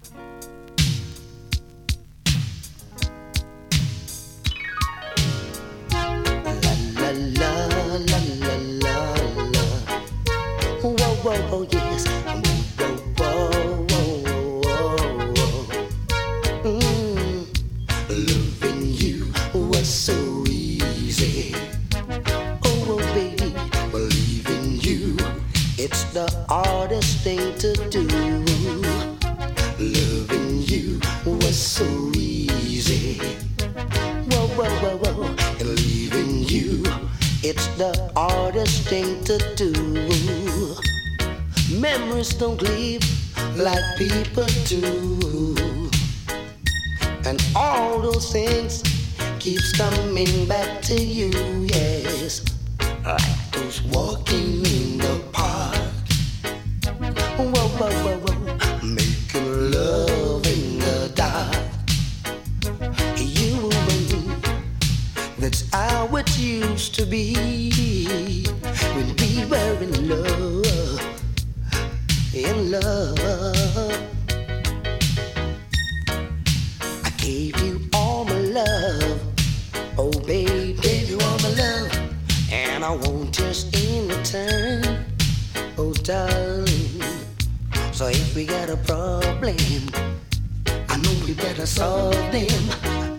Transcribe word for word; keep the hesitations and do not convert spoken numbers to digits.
La la la la la la. Whoa whoa whoa yes. Whoa whoa whoa whoa whoa. Mm. Loving you was so easy. Oh, oh baby, believing you, it's the hardest thing to do. Loving you was so easy. Whoa, whoa, whoa, whoa. And leaving you, it's the hardest thing to do. Memories don't leave like people do. And all those things keeps coming back to you, yes. Like those walking in the park. Whoa, whoa, whoa, whoa. Making love in the dark. You and me, that's how it used to be. When we were in love, in love. I gave you all my love. Oh baby, gave you all my love. And I want just in return. Oh darling. So if we got a problem, I know we better solve them.